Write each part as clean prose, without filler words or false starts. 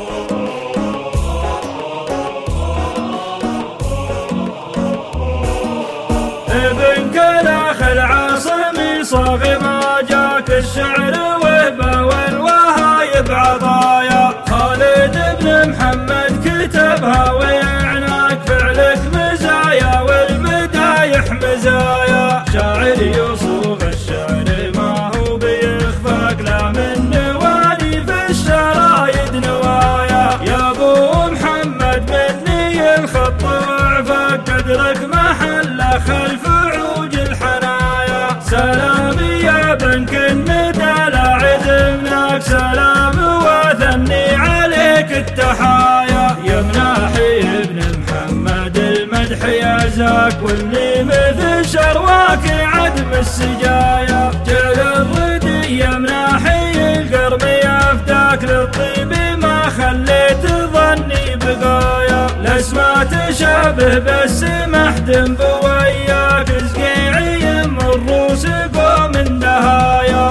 ابن كلاخ العاصمي صاغ ما جاك الشعر وهبه والوهايب عطايا. خالد بن محمد كتبها ويعناك فعلك مزايا والمدايح مزايا. شاعر يصوغ الشعر ما هو بيخفاك لا من نواني في الشرايد نوايا. يا ابو محمد مني الخط وعفاك قدرك محل خلف عوج الحنايا. سلامي يا بنك الندى لا عدمناك سلام وثني عليك التحايا. يا مناحي ابن محمد المدح يا زاك واللي مثل شرواك عدم السجايا. جل الردي يا مناحي القرم يفداك للطيب ما خليت ظني بقايا. الاسماء تشابه بس محدم بوياك زقيعي من روس قوم دهايا.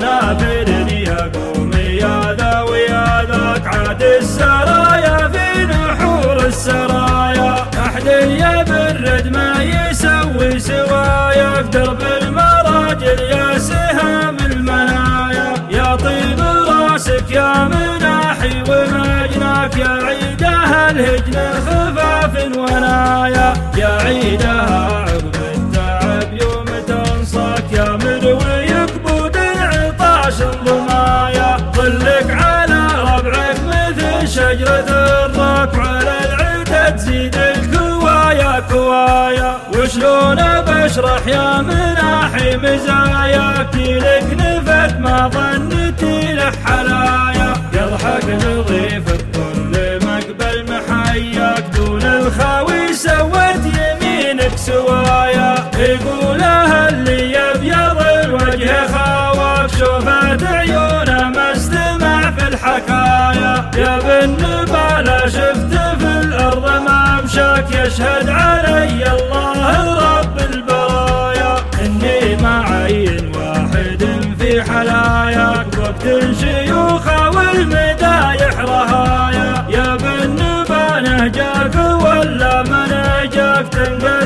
كنافر يا قوم يا ذا ويا ذاك عاد السرايا في نحور السرايا. احد يا بالرد ما يسوي سوايا في درب المراجل يا سهام المنايا. يا طيب راسك يا مناحي ومجناك يا عيدها الهجن خفاف ونايا. يا عيدها عقب التعب يوم تنصاك يا مروي يكبود العطاش الضمايا. ظلك على ربعك مثل شجرة الراك وعلى العدة تزيد الكوايا كوايا. وشلون بشرح يا مناحي مزاياك لك نفت ما ظنتي له حلايا. يضحك نظيف الكل مقبل محياك دون الخاوي سوت يمينك سوايا. يقولها اللي يبيض الوجه خواك شوفت عيونه ما استمع في الحكايا. يا بن نباله شفت في الارض ما مشاك يشهد علي الله رب البرايا. اني ما عين واحد في حلاياك وقت شيوخه والمدايح رهايا. يا بن نباله جاك ولا من جاك تنقل